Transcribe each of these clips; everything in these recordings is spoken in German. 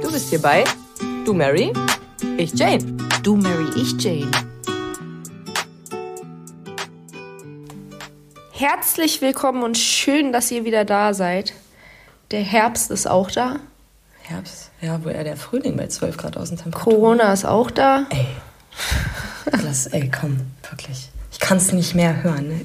Du bist hier bei Du Mary, ich Jane. Du Mary, ich Jane. Herzlich willkommen und schön, dass ihr wieder da seid. Der Herbst ist auch da. Herbst? Ja, wo eher der Frühling bei 12 Grad Außentemperatur. Corona ist auch da. Ey, komm, wirklich. Ich kann es nicht mehr hören. Ne?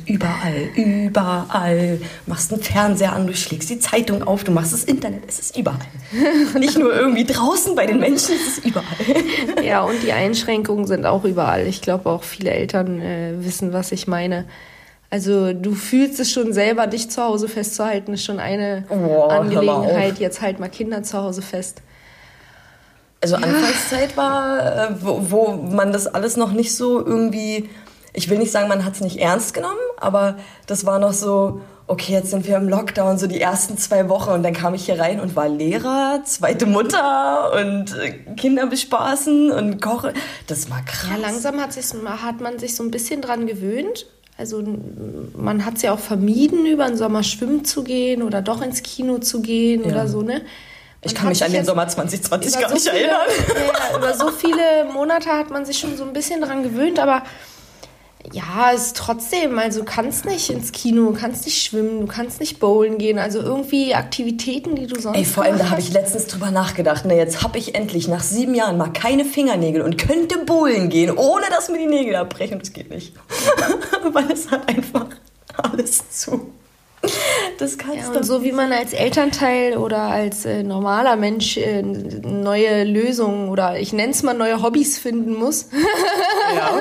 Überall. Machst den Fernseher an, du schlägst die Zeitung auf, du machst das Internet. Es ist überall. Nicht nur irgendwie draußen bei den Menschen, es ist überall. Ja, und die Einschränkungen sind auch überall. Ich glaube, auch viele Eltern wissen, was ich meine. Also du fühlst es schon selber, dich zu Hause festzuhalten, ist schon eine Angelegenheit. Jetzt halt mal Kinder zu Hause fest. Also Anfangszeit war, wo man das alles noch nicht so irgendwie, ich will nicht sagen, man hat es nicht ernst genommen, aber das war noch so, okay, jetzt sind wir im Lockdown, so die ersten 2 Wochen und dann kam ich hier rein und war Lehrer, zweite Mutter und Kinder bespaßen und kochen. Das war krass. Ja, langsam hat man sich so ein bisschen dran gewöhnt. Also man hat es ja auch vermieden, über den Sommer schwimmen zu gehen oder doch ins Kino zu gehen oder so, ne? Ich kann mich an den Sommer 2020 gar nicht erinnern. Ja, über so viele Monate hat man sich schon so ein bisschen dran gewöhnt, aber ja, es ist trotzdem, also du kannst nicht ins Kino, du kannst nicht schwimmen, du kannst nicht bowlen gehen, also irgendwie Aktivitäten, die du sonst vor allem, da habe ich letztens drüber nachgedacht, ne, jetzt habe ich endlich nach 7 Jahren mal keine Fingernägel und könnte bowlen gehen, ohne dass mir die Nägel abbrechen, das geht nicht. Weil es hat einfach alles zu. Das kannst du. Und so wie man als Elternteil oder als normaler Mensch neue Lösungen oder ich nenne es mal neue Hobbys finden muss. Ja.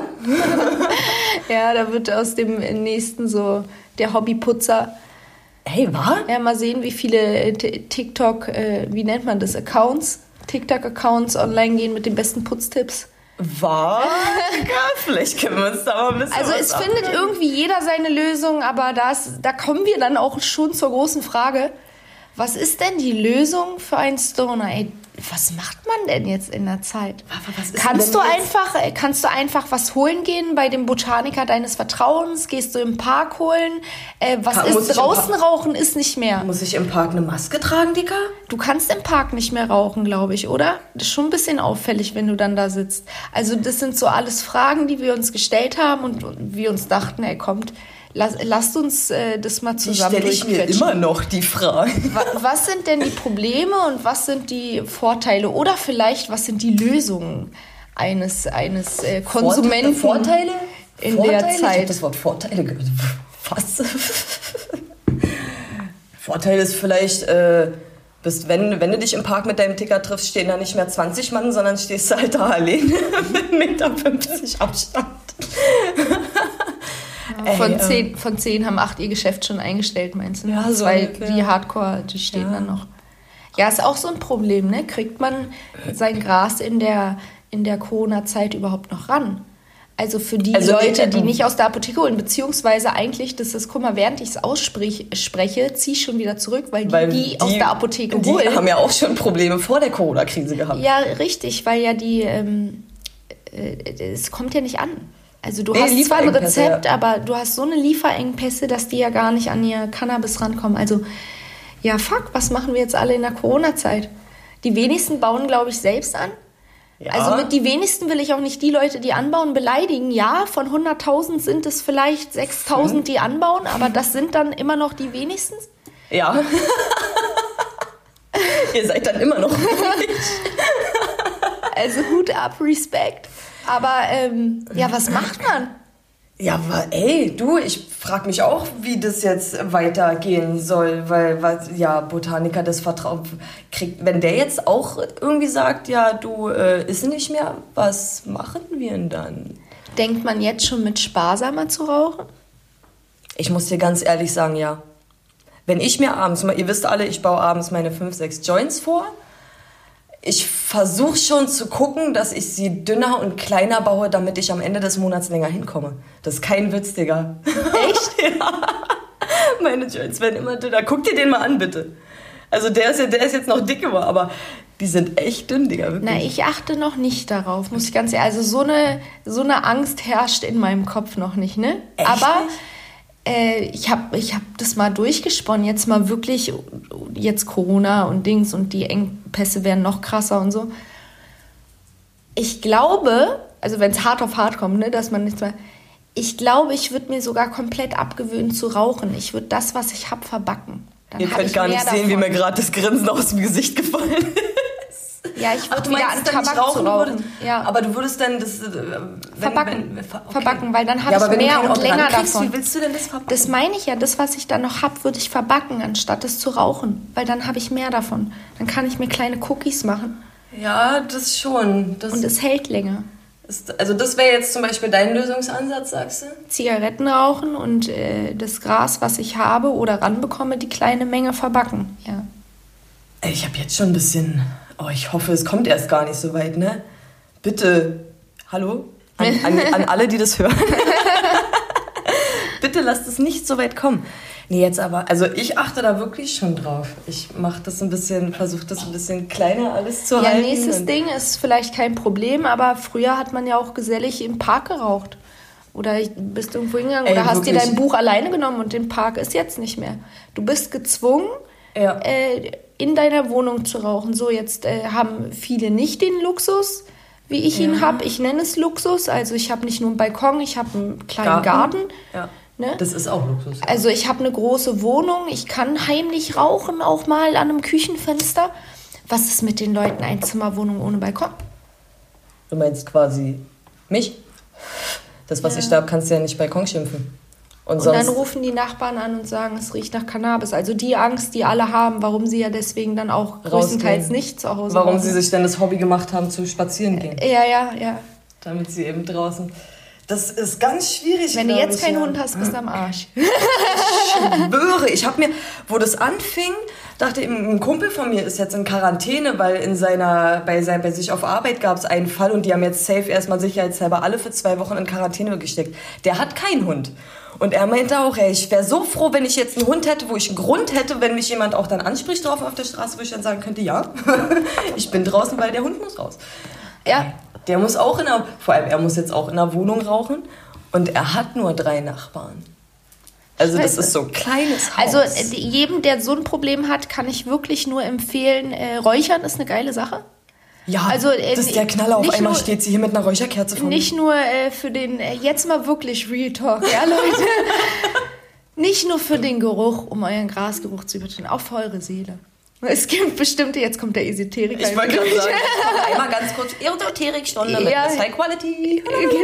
Ja, da wird aus dem nächsten so der Hobbyputzer. Hey, was? Ja, mal sehen, wie viele TikTok, wie nennt man das, TikTok-Accounts online gehen mit den besten Putztipps. Was? Vielleicht können wir uns da mal ein bisschen Also es findet irgendwie jeder seine Lösung, aber da kommen wir dann auch schon zur großen Frage, was ist denn die Lösung für einen Stoner? Ey, was macht man denn jetzt in der Zeit? Kannst du einfach was holen gehen bei dem Botaniker deines Vertrauens? Gehst du im Park holen? Draußen rauchen ist nicht mehr. Muss ich im Park eine Maske tragen, Dicker? Du kannst im Park nicht mehr rauchen, glaube ich, oder? Das ist schon ein bisschen auffällig, wenn du dann da sitzt. Also das sind so alles Fragen, die wir uns gestellt haben und wir uns dachten, ey, kommt, lasst uns das mal zusammen durchquetschen. Die stelle ich mir immer noch, die Frage. Was sind denn die Probleme und was sind die Vorteile? Oder vielleicht, was sind die Lösungen eines Konsumenten Vorteile? In der Zeit? Ich habe das Wort Vorteile gehört. Was? Vorteil ist vielleicht, wenn du dich im Park mit deinem Ticker triffst, stehen da nicht mehr 20 Mann, sondern stehst du halt da alleine mit 1,50 Meter Abstand. Von 10 haben 8 ihr Geschäft schon eingestellt, meinst du? Ja, so wie Hardcore, die stehen dann noch. Ja, ist auch so ein Problem, ne? Kriegt man sein Gras in der Corona-Zeit überhaupt noch ran? Also für die Leute, die nicht aus der Apotheke holen, beziehungsweise eigentlich, guck mal, während ich es ausspreche, ziehe ich schon wieder zurück, weil die aus der Apotheke holen. Die haben ja auch schon Probleme vor der Corona-Krise gehabt. Ja, richtig, weil ja es kommt ja nicht an. Also du hast zwar ein Rezept, aber du hast so eine Lieferengpässe, dass die ja gar nicht an ihr Cannabis rankommen. Also, ja, was machen wir jetzt alle in der Corona-Zeit? Die wenigsten bauen, glaube ich, selbst an. Ja. Also mit die wenigsten will ich auch nicht die Leute, die anbauen, beleidigen. Ja, von 100.000 sind es vielleicht 6.000, die anbauen, aber das sind dann immer noch die wenigsten. Ja. Ihr seid dann immer noch Also Hut ab, Respekt. Aber, was macht man? Ja, aber ich frage mich auch, wie das jetzt weitergehen soll, weil Botaniker das Vertrauen kriegt. Wenn der jetzt auch irgendwie sagt, ja, du isst nicht mehr, was machen wir denn dann? Denkt man jetzt schon mit sparsamer zu rauchen? Ich muss dir ganz ehrlich sagen, ja. Wenn ich mir abends, ihr wisst alle, ich baue abends meine 5, 6 Joints vor. Ich versuche schon zu gucken, dass ich sie dünner und kleiner baue, damit ich am Ende des Monats länger hinkomme. Das ist kein Witz, Digga. Echt? Ja. Meine Joints werden immer dünner. Guck dir den mal an, bitte. Also der ist jetzt noch dick geworden, aber die sind echt dünn, Digga. Wirklich. Na, ich achte noch nicht darauf, muss ich ganz ehrlich. Also so eine Angst herrscht in meinem Kopf noch nicht, ne? Echt? Aber ich hab das mal durchgesponnen, jetzt mal wirklich jetzt Corona und Dings und die Engpässe werden noch krasser und so. Ich glaube, also wenn es hart auf hart kommt, ne, dass man nichts mehr... Ich glaube, ich würde mir sogar komplett abgewöhnen zu rauchen. Ich würde das, was ich habe, verbacken. Dann Ihr könnt gar nicht sehen, wie mir gerade das Grinsen aus dem Gesicht gefallen ist. Ja, ich würde wieder an Tabak zu rauchen. Ja. Aber du würdest dann das... verbacken, weil dann habe ich mehr und länger davon. Wie willst du denn das verbacken? Das meine ich ja, das, was ich dann noch habe, würde ich verbacken, anstatt es zu rauchen. Weil dann habe ich mehr davon. Dann kann ich mir kleine Cookies machen. Ja, das schon. Und es hält länger. Also das wäre jetzt zum Beispiel dein Lösungsansatz, sagst du? Zigaretten rauchen und das Gras, was ich habe oder ranbekomme, die kleine Menge verbacken, ja. Ich habe jetzt schon ein bisschen... Oh, ich hoffe, es kommt erst gar nicht so weit, ne? Bitte, hallo? An alle, die das hören. Bitte lasst es nicht so weit kommen. Nee, jetzt aber, also ich achte da wirklich schon drauf. Ich mache das ein bisschen, versuche das ein bisschen kleiner alles zu halten. Ja, nächstes Ding ist vielleicht kein Problem, aber früher hat man ja auch gesellig im Park geraucht. Oder bist irgendwo hingegangen oder hast dir dein Buch alleine genommen und den Park ist jetzt nicht mehr. Du bist gezwungen, in deiner Wohnung zu rauchen. So, jetzt haben viele nicht den Luxus, wie ich ihn habe. Ich nenne es Luxus. Also ich habe nicht nur einen Balkon, ich habe einen kleinen Garten. Ja. Ne? Das ist auch Luxus. Ja. Also ich habe eine große Wohnung, ich kann heimlich rauchen, auch mal an einem Küchenfenster. Was ist mit den Leuten, Einzimmerwohnung ohne Balkon? Du meinst quasi mich? Das, was ich da habe, kannst du ja nicht Balkon schimpfen. Und dann rufen die Nachbarn an und sagen, es riecht nach Cannabis. Also die Angst, die alle haben, warum sie ja deswegen dann auch größtenteils nicht zu Hause warum sie sich dann das Hobby gemacht haben, zu spazieren gehen. Ja. Damit sie eben draußen... Das ist ganz schwierig. Wenn du jetzt keinen Hund hast, bist du am Arsch. Ich schwöre, ich habe mir, wo das anfing, dachte ich, ein Kumpel von mir ist jetzt in Quarantäne, weil bei sich auf Arbeit gab es einen Fall und die haben jetzt safe erstmal sicherheitshalber alle für 2 Wochen in Quarantäne gesteckt. Der hat keinen Hund. Und er meinte auch, ich wäre so froh, wenn ich jetzt einen Hund hätte, wo ich einen Grund hätte, wenn mich jemand auch dann anspricht drauf auf der Straße, wo ich dann sagen könnte, ja, ich bin draußen, weil der Hund muss raus. Ja. Der muss auch vor allem, er muss jetzt auch in der Wohnung rauchen und er hat nur 3 Nachbarn. Also das ist so ein kleines Haus. Also jedem, der so ein Problem hat, kann ich wirklich nur empfehlen, Räuchern ist eine geile Sache. Ja, also, das ist der Knaller. Auf einmal steht sie hier mit einer Räucherkerze vor mir. Nicht nur für den, jetzt mal wirklich Real Talk, ja Leute. Nicht nur für den Geruch, um euren Grasgeruch zu übertönen, auch für eure Seele. Es gibt bestimmte, jetzt kommt der Esoteriker. Ich wollte gerade sagen, einmal ganz kurz Esoterik-Stunde mit High Quality.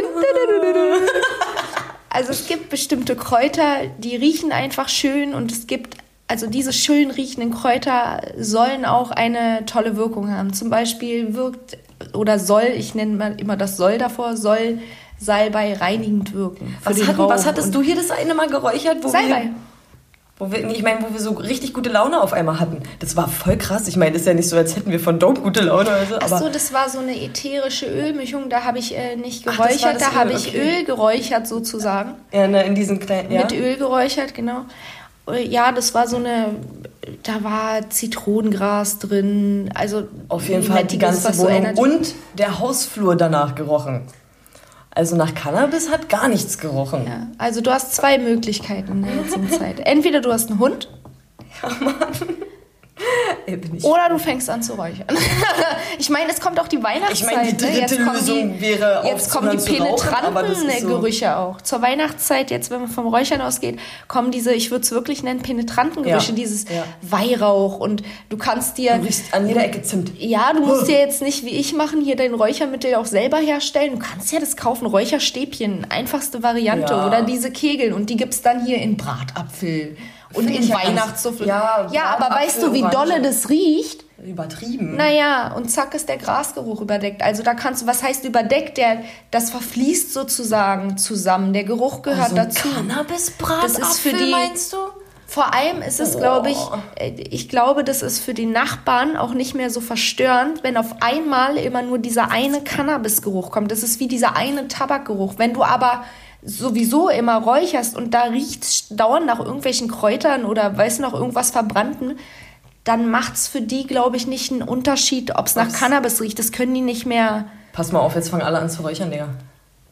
Also es gibt bestimmte Kräuter, die riechen einfach schön und es gibt, also diese schön riechenden Kräuter sollen auch eine tolle Wirkung haben. Zum Beispiel ich nenne mal immer das soll davor, soll Salbei reinigend wirken. Was hattest du hier das eine Mal geräuchert? Salbei. Wo wir so richtig gute Laune auf einmal hatten. Das war voll krass. Ich meine, das ist ja nicht so, als hätten wir von Dope gute Laune. Also, Achso, das war so eine ätherische Ölmischung. Da habe ich nicht geräuchert. Da habe ich Öl geräuchert sozusagen. Ja, in diesen kleinen... Ja? Mit Öl geräuchert, genau. Ja, das war so eine... Da war Zitronengras drin. Also auf jeden Fall die ganze Wohnung. Und der Hausflur danach gerochen. Also nach Cannabis hat gar nichts gerochen. Ja, also du hast 2 Möglichkeiten in der jetzigen Zeit. Entweder du hast einen Hund. Ja, Mann. Oder du fängst an zu räuchern. Ich meine, es kommt auch die Weihnachtszeit. Ich meine, die dritte Lösung wäre jetzt kommen die penetranten Gerüche auch. Zur Weihnachtszeit, jetzt wenn man vom Räuchern ausgeht, kommen diese, ich würde es wirklich nennen, penetranten Gerüche, dieses Weihrauch und du kannst dir... Du riechst an jeder Ecke Zimt. Ja, du musst dir jetzt nicht, wie ich machen, hier dein Räuchermittel auch selber herstellen. Du kannst ja das kaufen, Räucherstäbchen, einfachste Variante. Ja. Oder diese Kegel und die gibt es dann hier in Bratapfel. Und in Weihnachtssuppe. Ja, aber weißt du, wie dolle das riecht? Übertrieben. Naja, und zack ist der Grasgeruch überdeckt. Also da kannst du, was heißt überdeckt? Das verfließt sozusagen zusammen. Der Geruch gehört dazu. Cannabis-Bratapfel, meinst du? Vor allem ist es, ich glaube, das ist für die Nachbarn auch nicht mehr so verstörend, wenn auf einmal immer nur dieser eine Cannabisgeruch kommt. Das ist wie dieser eine Tabakgeruch. Wenn du aber sowieso immer räucherst und da riecht's dauernd nach irgendwelchen Kräutern oder weißt du noch irgendwas Verbrannten, dann macht's für die, glaube ich, nicht einen Unterschied, ob es nach Cannabis riecht. Das können die nicht mehr. Pass mal auf, jetzt fangen alle an zu räuchern, Digga.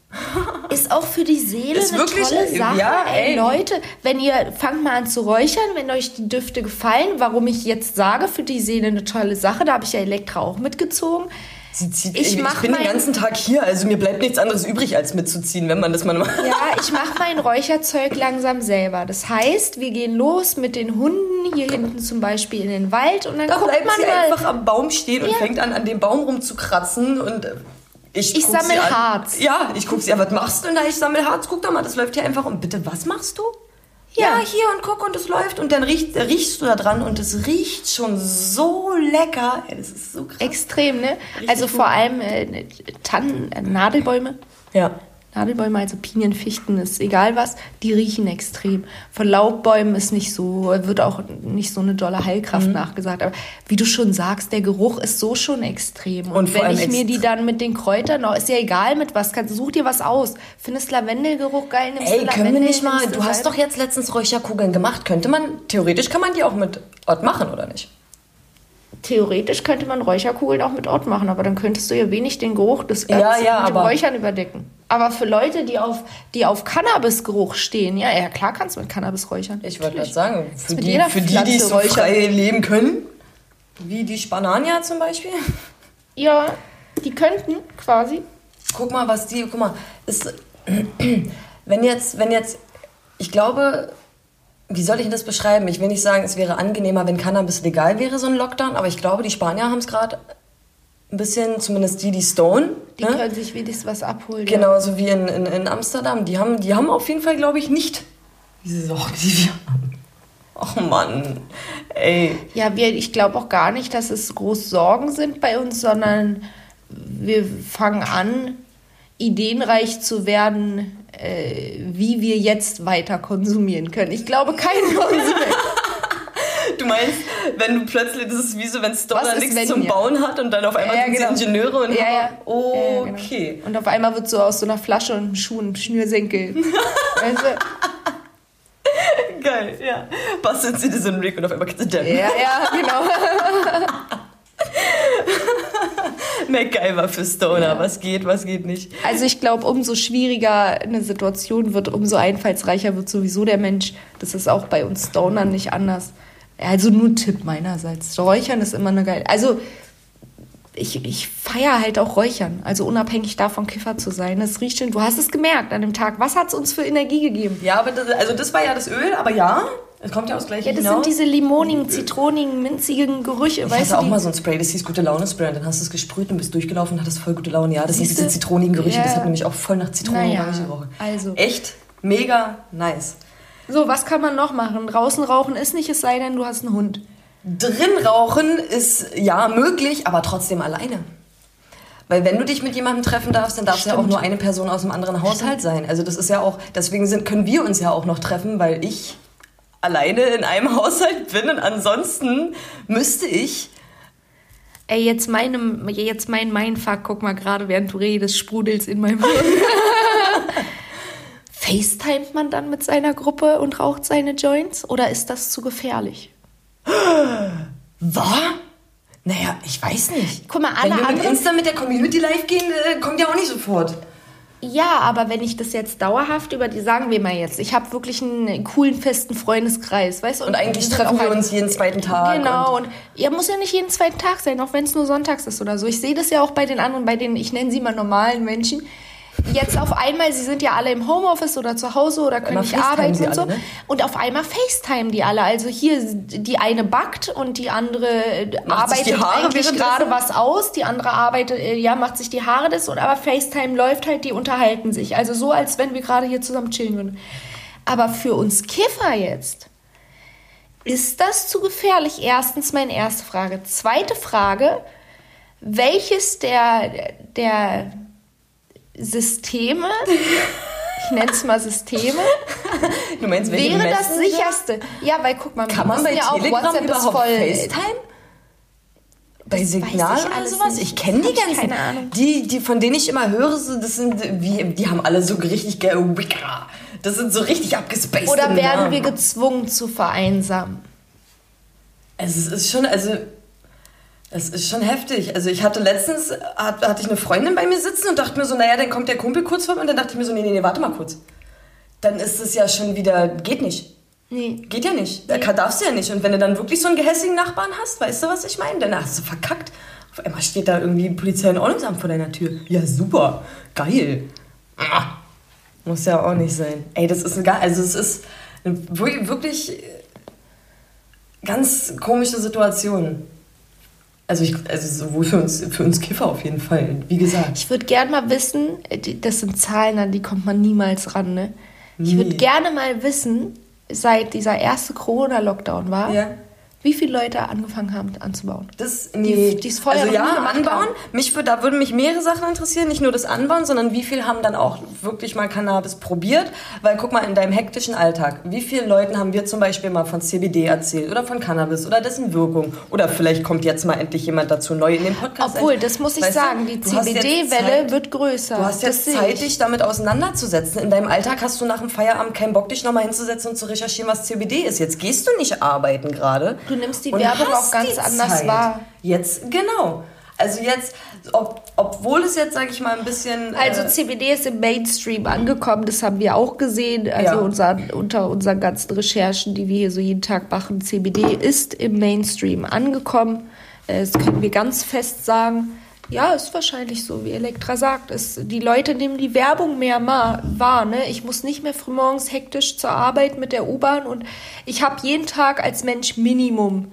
Ist auch für die Seele ist eine wirklich, tolle Sache. Ja, ey, Leute, fangt mal an zu räuchern, wenn euch die Düfte gefallen. Warum ich jetzt sage, für die Seele eine tolle Sache, da habe ich ja Elektra auch mitgezogen. Ich bin den ganzen Tag hier, also mir bleibt nichts anderes übrig, als mitzuziehen, wenn man das mal macht. Ja, ich mache mein Räucherzeug langsam selber. Das heißt, wir gehen los mit den Hunden hier hinten zum Beispiel in den Wald und dann da guckt bleibt man sie mal. einfach am Baum stehen und fängt an dem Baum rumzukratzen und ich sammle Harz. Ja, ich gucke sie an, was machst du? Und ich sammle Harz, guck doch mal, das läuft hier einfach um. Bitte, was machst du? Ja, hier und guck und es läuft und dann riechst du da dran und es riecht schon so lecker. Ey, das ist so krass. Extrem, ne? Richtig also gut. vor allem Nadelbäume. Ja. Nadelbäume, also Pinien, Fichten, ist egal was, die riechen extrem. Von Laubbäumen ist nicht so, wird auch nicht so eine dolle Heilkraft nachgesagt. Aber wie du schon sagst, der Geruch ist so schon extrem. Und vor wenn allem ich mir die dann mit den Kräutern noch, ist ja egal mit was, such dir was aus. Findest Lavendelgeruch geil, nimmst du Lavendel. Können wir nicht mal, nimmst du hast doch jetzt letztens Räucherkugeln gemacht. Theoretisch kann man die auch mit Ott machen, oder nicht? Theoretisch könnte man Räucherkugeln auch mit Ott machen, aber dann könntest du ja wenig den Geruch des Ganzen mit dem Räuchern überdecken. Aber für Leute, die auf Cannabisgeruch stehen, ja klar kannst du mit Cannabis räuchern. Ich wollte gerade sagen, für die, Pflanze die so räuchern. frei leben können, wie die Spanania zum Beispiel. Ja, die könnten quasi. Guck mal, wenn jetzt, ich glaube, wie soll ich denn das beschreiben? Ich will nicht sagen, es wäre angenehmer, wenn Cannabis legal wäre, so ein Lockdown, aber ich glaube, die Spanier haben es gerade ein bisschen, zumindest die Stone. Die können sich wenigstens was abholen. Genauso wie in Amsterdam. Die haben auf jeden Fall, glaube ich, nicht diese Sorgen, die wir haben. Oh Mann, ey. Ja, ich glaube auch gar nicht, dass es groß Sorgen sind bei uns, sondern wir fangen an, ideenreich zu werden, wie wir jetzt weiter konsumieren können. Ich glaube, kein Konsument. Du meinst, wenn du plötzlich, das ist wie so, wenn Stoner nichts wenn zum Bauen hat und dann auf einmal sind sie Ingenieure und okay. Genau. Und auf einmal wird so aus so einer Flasche und einem Schuh ein Schnürsenkel. Weißt du? Geil, ja. Basteln sie dir so einen Rig und auf einmal kannst du dämmen. Ja, genau. MacGyver für Stoner, was geht nicht. Also ich glaube, umso schwieriger eine Situation wird, umso einfallsreicher wird sowieso der Mensch. Das ist auch bei uns Stonern nicht anders. Also nur ein Tipp meinerseits. Räuchern ist immer eine geile... Also ich feiere halt auch Räuchern. Also unabhängig davon, Kiffer zu sein. Das riecht schön. Du hast es gemerkt an dem Tag. Was hat es uns für Energie gegeben? Ja, aber das war ja das Öl, aber ja... Es kommt ja aus gleich Ja, das sind diese limonigen, zitronigen, minzigen Gerüche. Ich hatte auch mal so ein Spray, das hieß Gute-Laune-Spray. Und dann hast du es gesprüht und bist durchgelaufen und hattest voll gute Laune. Ja, das sind diese zitronigen Gerüche. Ja. Das hat nämlich auch voll nach Zitronen gerochen. Also. Echt mega nice. So, was kann man noch machen? Draußen rauchen ist nicht, es sei denn, du hast einen Hund. Drin rauchen ist ja möglich, aber trotzdem alleine. Weil wenn du dich mit jemandem treffen darfst, dann darf es ja auch nur eine Person aus einem anderen Haushalt sein. Also das ist ja auch, deswegen können wir uns ja auch noch treffen, weil ich alleine in einem Haushalt bin und ansonsten müsste ich... Ey, jetzt mein Mindfuck, guck mal, gerade während du redest, sprudelt's in meinem Hirn. FaceTimet man dann mit seiner Gruppe und raucht seine Joints? Oder ist das zu gefährlich? Was? Naja, ich weiß nicht. Guck mal, alle wenn wir mit anderen... Insta mit der Community live gehen, kommt ja auch nicht sofort. Ja, aber wenn ich das jetzt dauerhaft sagen wir mal jetzt, ich habe wirklich einen coolen, festen Freundeskreis, weißt du? Und eigentlich treffen wir uns jeden zweiten Tag. Genau, und ihr muss ja nicht jeden zweiten Tag sein, auch wenn es nur sonntags ist oder so. Ich sehe das ja auch bei den anderen, bei den, ich nenne sie mal normalen Menschen. Jetzt auf einmal, sie sind ja alle im Homeoffice oder zu Hause oder können nicht arbeiten und so. Alle, ne? Und auf einmal FaceTime die alle. Also hier, die eine backt und die andere arbeitet eigentlich gerade was aus. Die andere arbeitet, macht sich die Haare aber FaceTime läuft halt, die unterhalten sich. Also so, als wenn wir gerade hier zusammen chillen würden. Aber für uns Kiffer jetzt, ist das zu gefährlich? Erstens meine erste Frage. Zweite Frage, welches der Systeme, ich nenne es mal Systeme, du meinst, wäre das sicherste. Ja, weil guck mal, kann man bei ja auch Telegram WhatsApp überhaupt voll FaceTime? Bei Signal oder sowas? Ich kenne die ganzen. Keine Ahnung. Die, von denen ich immer höre, das sind, die haben alle so richtig das sind so richtig abgespaced. Oder werden wir gezwungen zu vereinsamen? Also es ist schon, Es ist schon heftig. Also ich hatte letztens, hatte ich eine Freundin bei mir sitzen und dachte mir so, naja, dann kommt der Kumpel kurz vor mir und dann dachte ich mir so, nee, warte mal kurz. Dann ist es ja schon wieder, geht nicht. Nee. Geht ja nicht. Da darfst du ja nicht. Und wenn du dann wirklich so einen gehässigen Nachbarn hast, weißt du, was ich meine? Dann hast du verkackt. Auf einmal steht da irgendwie Polizei und Ordnungsamt vor deiner Tür. Ja, super. Geil. Muss ja auch nicht sein. Ey, das ist egal. Also es ist eine wirklich ganz komische Situation. Also sowohl für uns Kiffer auf jeden Fall, wie gesagt. Ich würde gerne mal wissen, das sind Zahlen, an die kommt man niemals ran, ne? Ich würde gerne mal wissen, seit dieser erste Corona-Lockdown war, wie viele Leute angefangen haben anzubauen. Die es vorher also anbauen. Da würden mich mehrere Sachen interessieren, nicht nur das Anbauen, sondern wie viele haben dann auch wirklich mal Cannabis probiert. Weil guck mal, in deinem hektischen Alltag, wie vielen Leuten haben wir zum Beispiel mal von CBD erzählt oder von Cannabis oder dessen Wirkung? Oder vielleicht kommt jetzt mal endlich jemand dazu neu in den Podcast. Obwohl, das muss ich sagen, die CBD-Welle wird größer. Du hast jetzt Zeit, dich damit auseinanderzusetzen. In deinem Alltag hast du nach dem Feierabend keinen Bock, dich nochmal hinzusetzen und zu recherchieren, was CBD ist. Jetzt gehst du nicht arbeiten gerade. Du nimmst die Werbung auch ganz anders wahr. Jetzt, genau. Also jetzt, obwohl es jetzt, sage ich mal, ein bisschen... Also CBD ist im Mainstream angekommen, das haben wir auch gesehen. Also unter unseren ganzen Recherchen, die wir hier so jeden Tag machen, CBD ist im Mainstream angekommen. Das können wir ganz fest sagen. Ja, ist wahrscheinlich so, wie Elektra sagt. Die Leute nehmen die Werbung mehr wahr. Ne? Ich muss nicht mehr frühmorgens hektisch zur Arbeit mit der U-Bahn und ich habe jeden Tag als Mensch Minimum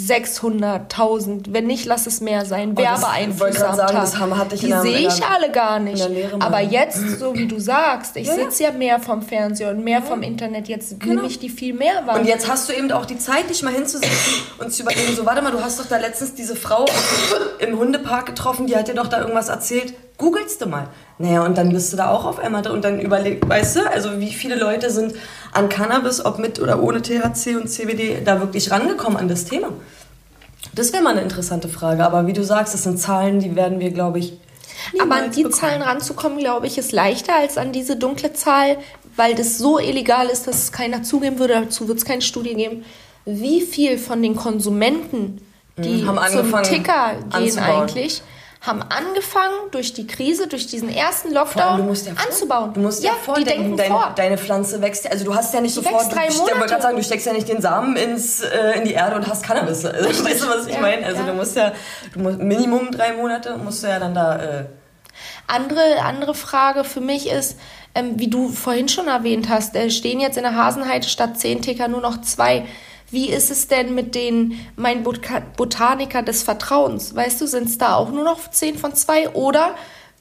600.000, wenn nicht, lass es mehr sein, Werbeeinflüsse am Tag. Die sehe ich alle gar nicht. Aber jetzt, so wie du sagst, ich sitze ja mehr vom Fernseher und mehr vom Internet, jetzt nehme ich die viel mehr wahr. Und jetzt hast du eben auch die Zeit, dich mal hinzusetzen und zu überlegen, so warte mal, du hast doch da letztens diese Frau im Hundepark getroffen, die hat dir doch da irgendwas erzählt. Googelst du mal. Naja, und dann bist du da auch auf einmal und dann überleg, weißt du, also wie viele Leute sind an Cannabis, ob mit oder ohne THC und CBD, da wirklich rangekommen an das Thema? Das wäre mal eine interessante Frage, aber wie du sagst, das sind Zahlen, die werden wir, glaube ich, aber an die Zahlen ranzukommen, glaube ich, ist leichter als an diese dunkle Zahl, weil das so illegal ist, dass es keiner zugeben würde, dazu wird es keine Studie geben. Wie viel von den Konsumenten, die zum Ticker gehen eigentlich, haben angefangen, durch die Krise, durch diesen ersten Lockdown anzubauen. Du musst ja vordenken, deine Pflanze wächst. Also du hast ja nicht sofort, ich wollte gerade sagen, du steckst ja nicht den Samen in die Erde und hast Cannabis. Also, weißt du, was ich meine? Also du musst Minimum 3 Monate musst du ja dann da... Andere Frage für mich ist, wie du vorhin schon erwähnt hast, stehen jetzt in der Hasenheide statt 10 Ticker nur noch 2. Wie ist es denn mit mein Botaniker des Vertrauens? Weißt du, sind es da auch nur noch 10 von 2? Oder,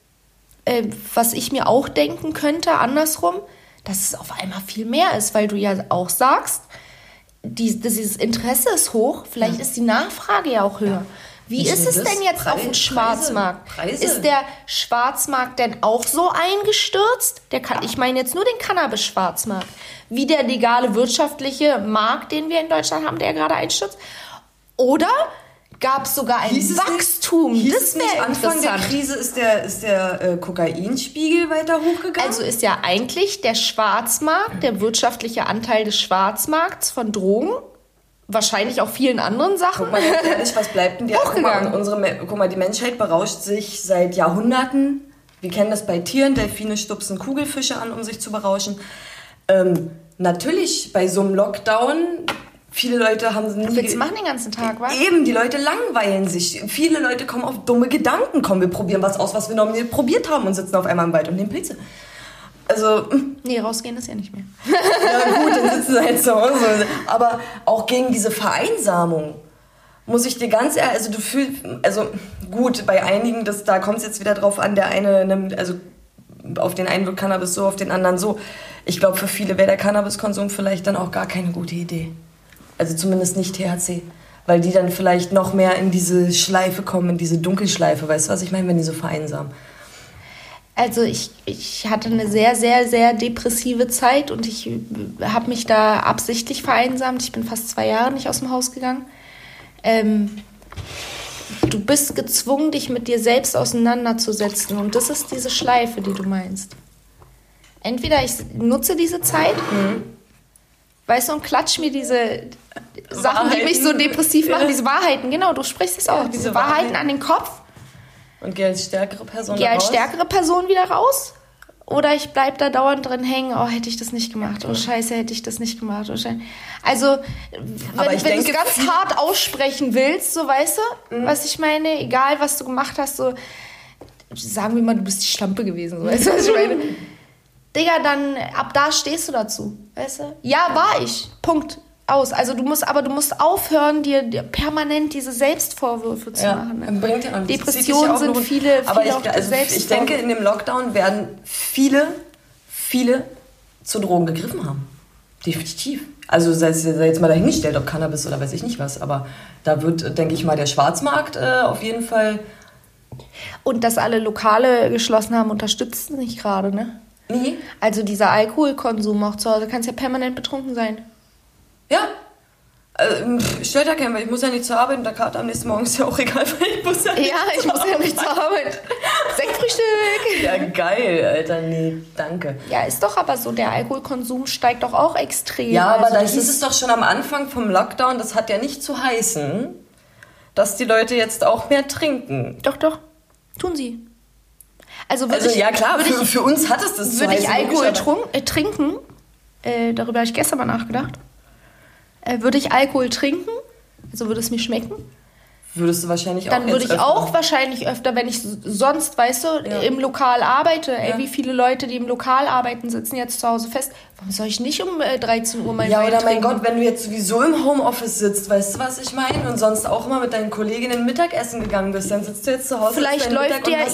was ich mir auch denken könnte, andersrum, dass es auf einmal viel mehr ist, weil du ja auch sagst, dieses Interesse ist hoch, vielleicht ist die Nachfrage ja auch höher. Ja. Wie ist es denn jetzt auf dem Schwarzmarkt? Preise. Ist der Schwarzmarkt denn auch so eingestürzt? Ich meine jetzt nur den Cannabis-Schwarzmarkt. Wie der legale wirtschaftliche Markt, den wir in Deutschland haben, der gerade einstürzt? Oder gab es sogar ein Wachstum? Das wäre Anfang der Krise ist der Kokainspiegel weiter hochgegangen? Also ist ja eigentlich der Schwarzmarkt, der wirtschaftliche Anteil des Schwarzmarkts von Drogen, wahrscheinlich auch vielen anderen Sachen. Guck mal, ehrlich, was bleibt denn dir? Guck mal, die Menschheit berauscht sich seit Jahrhunderten. Wir kennen das bei Tieren. Delfine stupsen Kugelfische an, um sich zu berauschen. Natürlich, bei so einem Lockdown, viele Leute haben nie... Willst du machen den ganzen Tag, was? Eben, die Leute langweilen sich. Viele Leute kommen auf dumme Gedanken. Komm, wir probieren was aus, was wir noch nie probiert haben und sitzen auf einmal im Wald und nehmen Pilze. Also... Nee, rausgehen ist ja nicht mehr. Ja gut, dann sitzen sie halt zu Hause. Aber auch gegen diese Vereinsamung muss ich dir ganz ehrlich... Also gut, bei einigen, da kommt es jetzt wieder drauf an, der eine nimmt... Also auf den einen wird Cannabis so, auf den anderen so. Ich glaube, für viele wäre der Cannabiskonsum vielleicht dann auch gar keine gute Idee. Also zumindest nicht THC. Weil die dann vielleicht noch mehr in diese Schleife kommen, in diese Dunkelschleife. Weißt du, was ich meine, wenn die so vereinsamen? Also ich hatte eine sehr, sehr, sehr depressive Zeit und ich habe mich da absichtlich vereinsamt. Ich bin fast 2 Jahre nicht aus dem Haus gegangen. Du bist gezwungen, dich mit dir selbst auseinanderzusetzen. Und das ist diese Schleife, die du meinst. Entweder ich nutze diese Zeit weißt du, und klatsch mir diese Sachen, die mich so depressiv machen, diese Wahrheiten, genau, du sprichst es auch, diese Wahrheiten an den Kopf. Und geh als stärkere Person wieder raus. Oder ich bleib da dauernd drin hängen, oh, hätte ich das nicht gemacht, oh Scheiße, hätte ich das nicht gemacht, oh Scheiße. Also, wenn du es ganz hart aussprechen willst, so, weißt du, was ich meine, egal was du gemacht hast, so, sagen wir mal, du bist die Schlampe gewesen, so, weißt du, was ich meine? Digga, dann, ab da stehst du dazu, weißt du? Ja, war ich, Punkt, aus. Also du musst aufhören, dir permanent diese Selbstvorwürfe zu machen. Ne? Bringt ja Depressionen sind viele aber ich denke, in dem Lockdown werden viele zu Drogen gegriffen haben. Definitiv. Also sei jetzt mal dahingestellt, ob Cannabis oder weiß ich nicht was, aber da wird, denke ich mal, der Schwarzmarkt auf jeden Fall... Und dass alle Lokale geschlossen haben, unterstützt nicht gerade, ne? Nee. Also dieser Alkoholkonsum auch zu Hause, kannst ja permanent betrunken sein. Ja. Stellt da keinen, weil ich muss ja nicht zur Arbeit und der Kater am nächsten Morgen ist ja auch egal, weil ich muss ja nicht zur Arbeit. Sektfrühstück. Ja, geil, Alter, nee, danke. Ja, ist doch aber so, der Alkoholkonsum steigt doch auch extrem. Ja, aber da hieß es doch schon am Anfang vom Lockdown, das hat ja nicht zu heißen, dass die Leute jetzt auch mehr trinken. Doch, tun sie. Ja klar, für uns hat es das zu heißen. Würde ich Alkohol trinken, darüber habe ich gestern mal nachgedacht, würde ich Alkohol trinken, also würde es mir schmecken. Würdest du wahrscheinlich auch Dann würde ich auch wahrscheinlich öfter, wenn ich sonst, weißt du, im Lokal arbeite. Wie viele Leute, die im Lokal arbeiten, sitzen jetzt zu Hause fest. Warum soll ich nicht um 13 Uhr mein Wein trinken? Ja, oder mein Gott, wenn du jetzt sowieso im Homeoffice sitzt, weißt du, was ich meine? Und sonst auch immer mit deinen Kolleginnen Mittagessen gegangen bist, dann sitzt du jetzt zu Hause. Vielleicht läuft der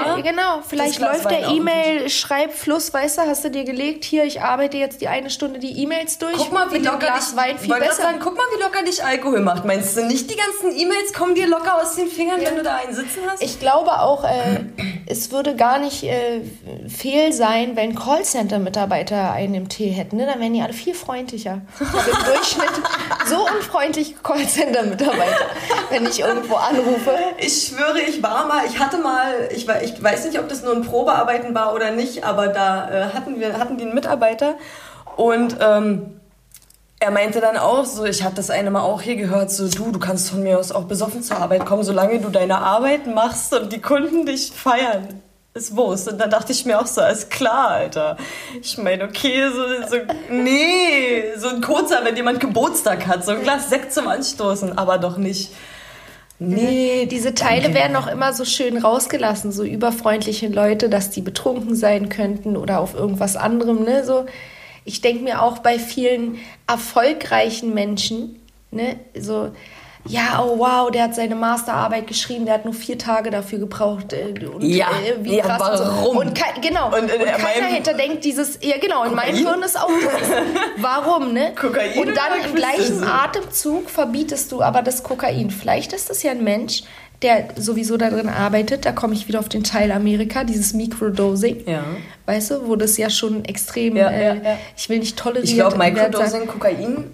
E-Mail-Schreibfluss, weißt du, hast du dir gelegt, hier, ich arbeite jetzt die eine Stunde die E-Mails durch. Guck mal, wie locker dich Alkohol macht. Meinst du nicht, die ganzen E-Mails kommen dir locker aus den Fingern, wenn du da einen sitzen hast? Ich glaube auch, es würde gar nicht fehl sein, wenn Callcenter-Mitarbeiter einen im Tee hätten. Ne? Dann wären die alle viel freundlicher. Also im Durchschnitt so unfreundliche Callcenter-Mitarbeiter, wenn ich irgendwo anrufe. Ich schwöre, ich weiß nicht, ob das nur ein Probearbeiten war oder nicht, aber da hatten die einen Mitarbeiter und er meinte dann auch so, ich hatte das eine Mal auch hier gehört, so du kannst von mir aus auch besoffen zur Arbeit kommen, solange du deine Arbeit machst und die Kunden dich feiern. Ist Wurst. Und dann dachte ich mir auch so, alles klar, Alter. Ich meine, okay, so ein kurzer, wenn jemand Geburtstag hat, so ein Glas Sekt zum Anstoßen, aber doch nicht. Nee, diese Teile werden auch immer so schön rausgelassen, so überfreundliche Leute, dass die betrunken sein könnten oder auf irgendwas anderem, ne, so. Ich denke mir auch bei vielen erfolgreichen Menschen, ne, so, ja, oh wow, der hat seine Masterarbeit geschrieben, der hat nur 4 Tage dafür gebraucht. Wie krass. Warum? Und keiner hinterdenkt dieses, in meinem Hirn ist auch dieses, warum, ne? Kokain und dann im gleichen Atemzug verbietest du aber das Kokain. Vielleicht ist das ja ein Mensch, der sowieso da drin arbeitet, da komme ich wieder auf den Teil Amerika, dieses Microdosing, weißt du, wo das ja schon extrem, ich will nicht toleriert. Ich glaube, Microdosing, Kokain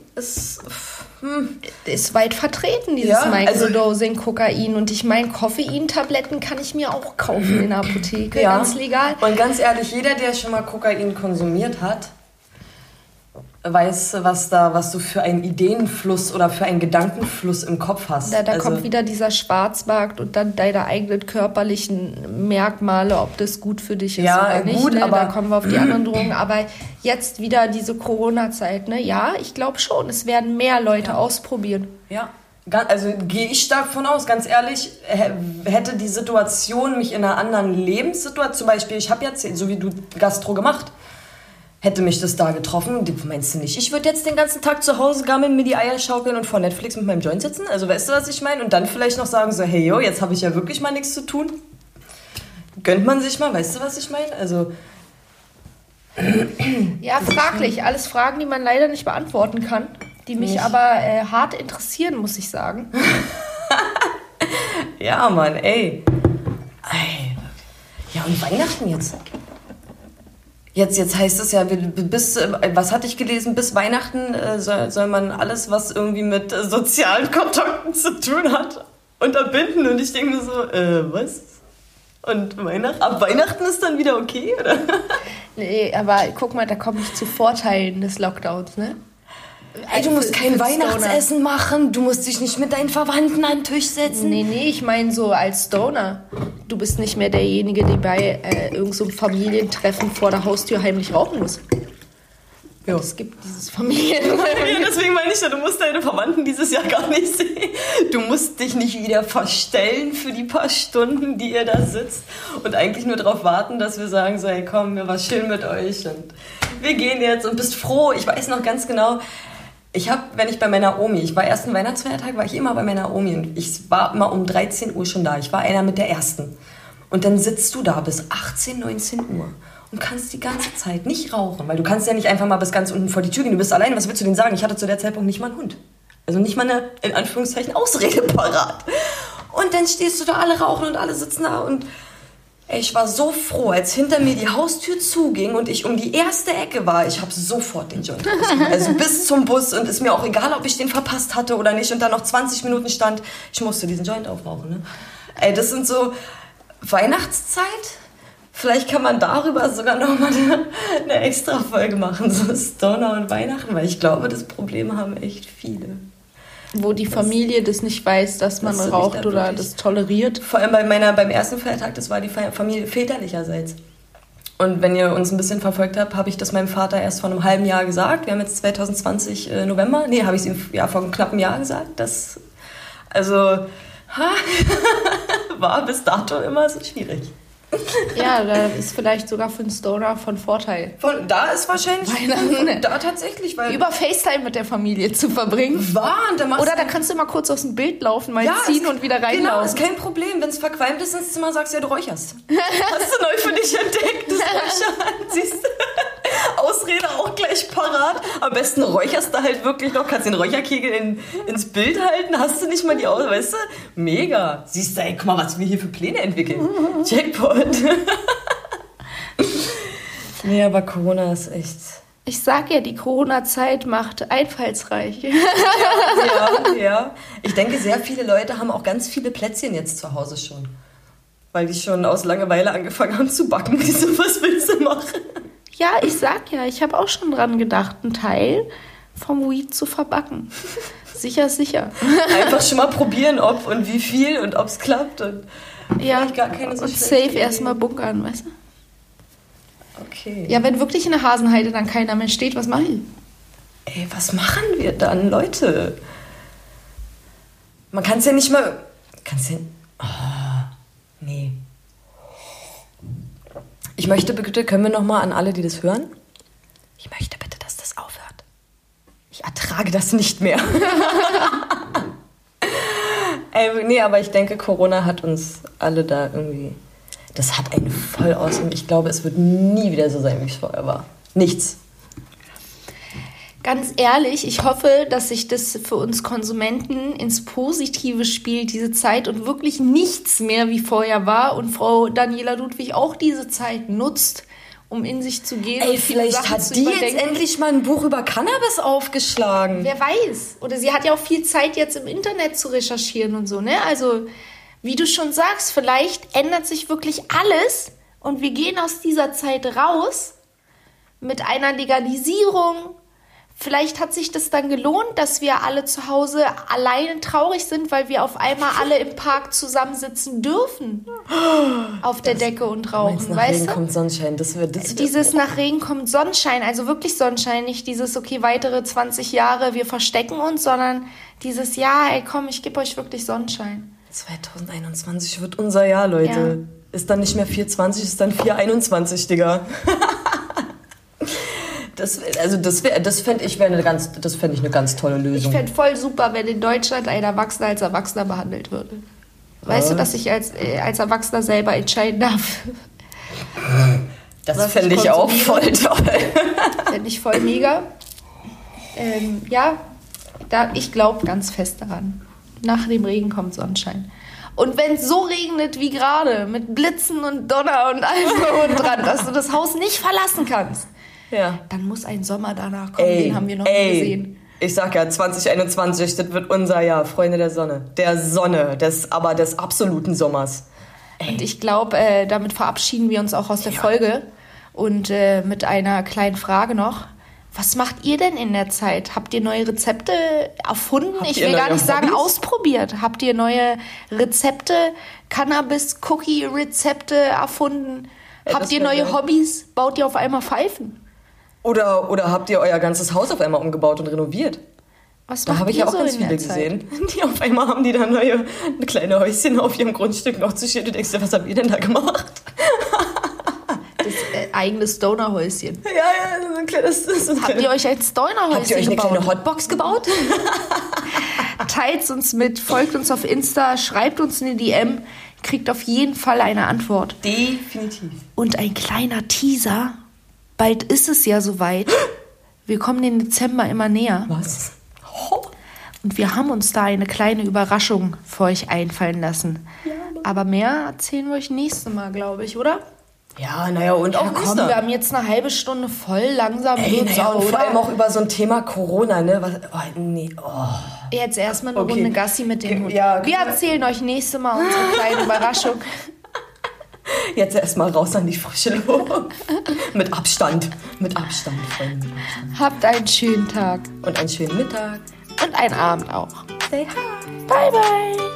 ist weit vertreten, dieses Microdosing, Kokain. Und ich meine, Koffeintabletten kann ich mir auch kaufen in der Apotheke, ganz legal. Und ganz ehrlich, jeder, der schon mal Kokain konsumiert hat, weiß, was du für einen Ideenfluss oder für einen Gedankenfluss im Kopf hast. Da kommt wieder dieser Schwarzmarkt und dann deine eigenen körperlichen Merkmale, ob das gut für dich ist oder nicht. Gut, ne? Aber da kommen wir auf die anderen Drogen. Aber jetzt wieder diese Corona-Zeit, ne? Ja, ich glaube schon, es werden mehr Leute ausprobieren. Ja. Also gehe ich stark von aus, ganz ehrlich, hätte die Situation mich in einer anderen Lebenssituation, zum Beispiel, ich habe jetzt, so wie du Gastro gemacht, hätte mich das da getroffen, meinst du nicht? Ich würde jetzt den ganzen Tag zu Hause gammeln, mir die Eier schaukeln und vor Netflix mit meinem Joint sitzen? Also weißt du, was ich meine? Und dann vielleicht noch sagen so, hey, yo, jetzt habe ich ja wirklich mal nichts zu tun. Gönnt man sich mal, weißt du, was ich meine? Also... Ja, fraglich. Alles Fragen, die man leider nicht beantworten kann, die mich aber hart interessieren, muss ich sagen. Ja, Mann, ey. Ja, und Weihnachten jetzt? Jetzt heißt es ja, was hatte ich gelesen, bis Weihnachten soll man alles, was irgendwie mit sozialen Kontakten zu tun hat, unterbinden. Und ich denke mir so, was? Und ab Weihnachten ist dann wieder okay, oder? Nee, aber guck mal, da komme ich zu Vorteilen des Lockdowns, ne? Ey, du musst kein Weihnachtsessen machen, du musst dich nicht mit deinen Verwandten an den Tisch setzen. Nee, ich meine so als Stoner. Du bist nicht mehr derjenige, der bei irgend so einem Familientreffen vor der Haustür heimlich rauchen muss. Ja. Es gibt dieses Familientreffen. Ja, deswegen meine ich ja, du musst deine Verwandten dieses Jahr gar nicht sehen. Du musst dich nicht wieder verstellen für die paar Stunden, die ihr da sitzt und eigentlich nur darauf warten, dass wir sagen so, hey komm, mir war schön mit euch und wir gehen jetzt und bist froh. Ich weiß noch ganz genau, wenn ich bei meiner Omi, ich war ersten Weihnachtsfeiertag, war ich immer bei meiner Omi und ich war immer um 13 Uhr schon da. Ich war einer mit der ersten. Und dann sitzt du da bis 18, 19 Uhr und kannst die ganze Zeit nicht rauchen, weil du kannst ja nicht einfach mal bis ganz unten vor die Tür gehen. Du bist alleine, was willst du denen sagen? Ich hatte zu der Zeitpunkt nicht mal einen Hund. Also nicht mal eine, in Anführungszeichen, Ausrede parat. Und dann stehst du da, alle rauchen und alle sitzen da und ich war so froh, als hinter mir die Haustür zuging und ich um die erste Ecke war. Ich habe sofort den Joint rausgeholt. Also bis zum Bus und ist mir auch egal, ob ich den verpasst hatte oder nicht und dann noch 20 Minuten stand. Ich musste diesen Joint aufrauchen. Ne? Ey, das sind so Weihnachtszeit. Vielleicht kann man darüber sogar nochmal eine extra Folge machen, so Stoner und Weihnachten, weil ich glaube, das Problem haben echt viele. Wo die Familie das nicht weiß, dass man raucht oder das toleriert. Vor allem beim ersten Feiertag, das war die Familie väterlicherseits. Und wenn ihr uns ein bisschen verfolgt habt, habe ich das meinem Vater erst vor einem halben Jahr gesagt. Wir haben jetzt 2020 November. Nee, habe ich es ihm vor einem knappen Jahr gesagt. Das, war bis dato immer so schwierig. Ja, da ist vielleicht sogar für einen Stoner von Vorteil. Da ist wahrscheinlich Weihnachten. Da tatsächlich, weil über FaceTime mit der Familie zu verbringen. Oder da kannst du mal kurz aus dem Bild laufen, mal ziehen und wieder reinlaufen. Genau, ist kein Problem. Wenn es verqualmt ist ins Zimmer, sagst du ja, du räucherst. Hast du neu für dich entdeckt, das Räuchern. Siehst du? Ausrede auch gleich parat. Am besten räucherst du halt wirklich noch, kannst den Räucherkegel ins Bild halten, hast du nicht mal die Augen, weißt du? Mega. Siehst du, ey, guck mal, was wir hier für Pläne entwickeln. Jackpot. Nee, aber Corona ist echt... Ich sag ja, die Corona-Zeit macht einfallsreich. Ja. Ich denke, sehr viele Leute haben auch ganz viele Plätzchen jetzt zu Hause schon. Weil die schon aus Langeweile angefangen haben zu backen. So, was willst du machen? Ja, ich sag ja, ich habe auch schon dran gedacht, einen Teil vom Weed zu verbacken. Sicher. Einfach schon mal probieren, ob und wie viel und ob es klappt. Und ja, gar keine so und safe erstmal bunkern, weißt du? Okay. Ja, wenn wirklich in der Hasenheide dann keiner mehr steht, was machen wir? Ey, was machen wir dann, Leute? Man kann es ja nicht mal... Nee. Ich möchte bitte, können wir nochmal an alle, die das hören? Ich möchte bitte, dass das aufhört. Ich ertrage das nicht mehr. Nee, aber ich denke, Corona hat uns alle da irgendwie... Das hat einen voll aus und ich glaube, es wird nie wieder so sein, wie es vorher war. Nichts. Ganz ehrlich, ich hoffe, dass sich das für uns Konsumenten ins Positive spielt, diese Zeit, und wirklich nichts mehr wie vorher war und Frau Daniela Ludwig auch diese Zeit nutzt, um in sich zu gehen. Ey, vielleicht hat die jetzt endlich mal ein Buch über Cannabis aufgeschlagen. Wer weiß. Oder sie hat ja auch viel Zeit jetzt im Internet zu recherchieren und so, ne? Also, wie du schon sagst, vielleicht ändert sich wirklich alles und wir gehen aus dieser Zeit raus mit einer Legalisierung. Vielleicht hat sich das dann gelohnt, dass wir alle zu Hause alleine traurig sind, weil wir auf einmal alle im Park zusammensitzen dürfen. Auf der Decke und rauchen, nach Regen kommt Sonnenschein. Dieses nach Regen kommt Sonnenschein, also wirklich Sonnenschein. Nicht dieses, okay, weitere 20 Jahre, wir verstecken uns, sondern dieses, ja, ey, komm, ich gebe euch wirklich Sonnenschein. 2021 wird unser Jahr, Leute. Ja. Ist dann nicht mehr 420, ist dann 421, Digga. Das fände ich eine ganz tolle Lösung. Ich fände voll super, wenn in Deutschland ein Erwachsener als Erwachsener behandelt würde. Weißt du, dass ich als Erwachsener selber entscheiden darf? Das fände ich auch voll toll. Fände ich voll mega. Ich glaube ganz fest daran. Nach dem Regen kommt Sonnenschein. Und wenn es so regnet wie gerade, mit Blitzen und Donner und allem dran, dass du das Haus nicht verlassen kannst, dann muss ein Sommer danach kommen, den haben wir noch nie gesehen. Ich sag ja, 2021, das wird unser Jahr, Freunde der Sonne. Der Sonne, des absoluten Sommers. Und ich glaube, damit verabschieden wir uns auch aus der Folge. Und mit einer kleinen Frage noch. Was macht ihr denn in der Zeit? Habt ihr neue Rezepte erfunden? Ich will gar nicht sagen ausprobiert. Habt ihr neue Rezepte, Cannabis-Cookie-Rezepte erfunden? Habt ihr neue Hobbys? Baut ihr auf einmal Pfeifen? Oder habt ihr euer ganzes Haus auf einmal umgebaut und renoviert? Was da habe ich ja auch ganz viele gesehen. Die auf einmal haben die da neue kleine Häuschen auf ihrem Grundstück noch zu stehen. Du denkst dir, was habt ihr denn da gemacht? Das eigene Stoner-Häuschen. Ja, so ein kleines... Habt ihr euch ein Stoner-Häuschen gebaut? Habt ihr euch eine kleine Hotbox gebaut? Teilt uns mit, folgt uns auf Insta, schreibt uns eine DM, kriegt auf jeden Fall eine Antwort. Definitiv. Und ein kleiner Teaser, bald ist es ja soweit. Wir kommen den Dezember immer näher. Was? Und wir haben uns da eine kleine Überraschung für euch einfallen lassen. Ja, aber mehr erzählen wir euch nächstes Mal, glaube ich, oder? Ja, naja, und auch komm, wir haben jetzt eine halbe Stunde voll langsam. Und vor allem auch über so ein Thema Corona, ne? Jetzt erstmal eine Runde Gassi mit dem Hund. Ja, wir erzählen euch nächstes Mal unsere kleine Überraschung. Jetzt erstmal raus an die frische Luft. Mit Abstand, Freunde, mit Abstand. Habt einen schönen Tag. Und einen schönen Mittag. Und einen Abend auch. Say hi. Bye, bye.